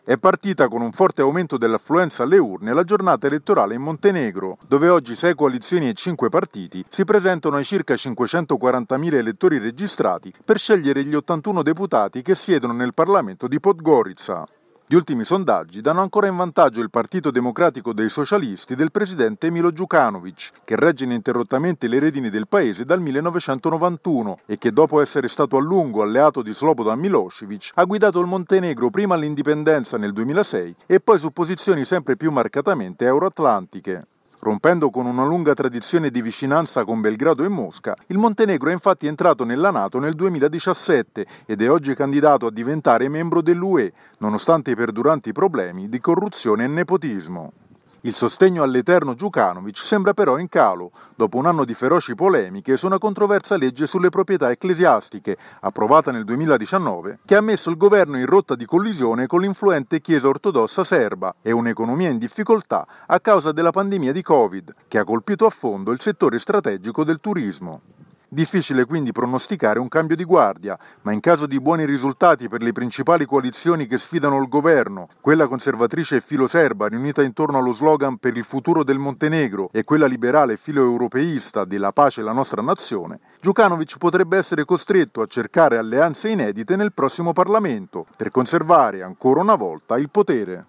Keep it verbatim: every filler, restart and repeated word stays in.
È partita con un forte aumento dell'affluenza alle urne la giornata elettorale in Montenegro, dove oggi sei coalizioni e cinque partiti si presentano ai circa cinquecentoquarantamila elettori registrati per scegliere gli ottantuno deputati che siedono nel Parlamento di Podgorica. Gli ultimi sondaggi danno ancora in vantaggio il Partito Democratico dei Socialisti del presidente Milo Đukanović, che regge ininterrottamente le redini del paese dal millenovecentonovantuno e che dopo essere stato a lungo alleato di Slobodan Milošević ha guidato il Montenegro prima all'indipendenza nel duemilasei e poi su posizioni sempre più marcatamente euroatlantiche. Rompendo con una lunga tradizione di vicinanza con Belgrado e Mosca, il Montenegro è infatti entrato nella NATO nel duemiladiciassette ed è oggi candidato a diventare membro dell'U E, nonostante i perduranti problemi di corruzione e nepotismo. Il sostegno all'eterno Đukanović sembra però in calo, dopo un anno di feroci polemiche su una controversa legge sulle proprietà ecclesiastiche, approvata nel duemiladiciannove, che ha messo il governo in rotta di collisione con l'influente Chiesa ortodossa serba e un'economia in difficoltà a causa della pandemia di Covid, che ha colpito a fondo il settore strategico del turismo. Difficile quindi pronosticare un cambio di guardia, ma in caso di buoni risultati per le principali coalizioni che sfidano il governo, quella conservatrice e filoserba riunita intorno allo slogan per il futuro del Montenegro e quella liberale e filoeuropeista della pace e la nostra nazione, Đukanović potrebbe essere costretto a cercare alleanze inedite nel prossimo Parlamento per conservare ancora una volta il potere.